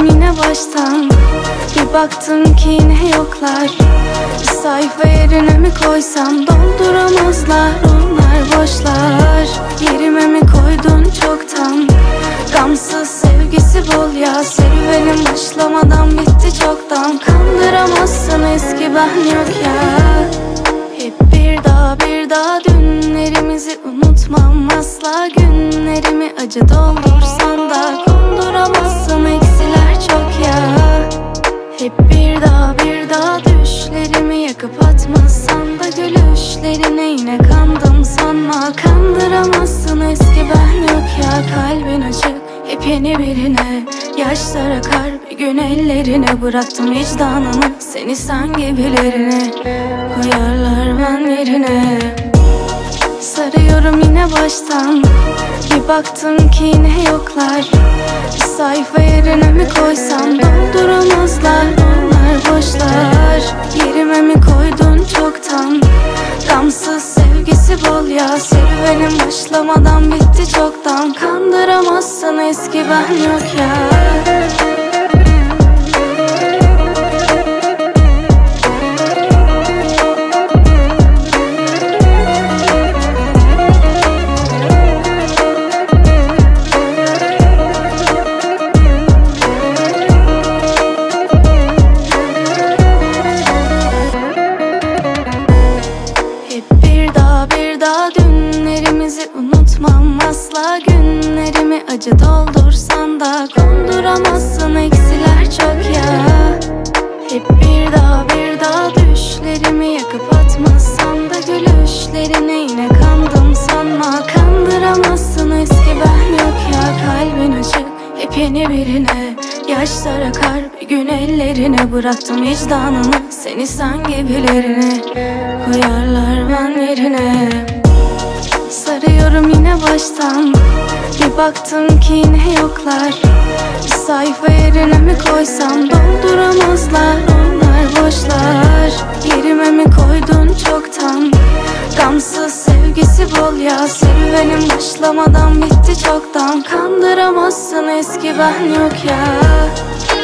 Sarıyorum yine baştan. Bir baktım ki yine yoklar. Bir sayfa yerine mi koysam dolduramazlar. Onlar boşlar. Yerime mi koydun çoktan? Gamsız sevgisi bol ya. Serüvenim başlamadan bitti çoktan. Kandıramazsın eski ben yok ya. Hep bir daha dünlerimizi unutmam asla. Günlerimi acı doldursan da konduramazsın, eksiler çok ya. Hep bir daha düşlerimi yakıp atmazsan da gülüşlerine yine kandım sanma. Kandıramazsın eski ben yok ya. Kalbin açık hep yeni birine. Yaşlar akar bir gün ellerine. Bıraktım vicdanını, seni sen gibilerine. Koyarlar ben yerine. Sarıyorum yine baştan. Bir baktım ki yine yoklar. Bir sayfa yerine mi koysam dolduramazlar. Onlar boşlar. Yerime mi koydun çoktan? Gamsız sevgisi bol ya. Serüvenim başlamadan bitti çoktan. Kandıramazsın eski ben yok ya. Bir daha dünlerimizi unutmam asla. Günlerimi acı doldursan da konduramazsın, eksiler çok ya. Hep bir daha düşlerimi yakıp atmazsan da gülüşlerine yine kandım sanma. Kandıramazsın eski ben yok ya. Kalbin açık hep yeni birine. Yaşlar akar bir gün ellerine. Bıraktım vicdanını, seni sen gibilerine. Koyarlar ben yerine. Sarıyorum yine baştan. Bir baktım ki yine yoklar. Bir sayfa yerine mi koysam dolduramazlar. Onlar boşlar. Yerime mi koydun çoktan? Gamsız sevgisi bol ya. Serüvenim başlamadan bitti çoktan. Kandıramazsın eski ben yok ya.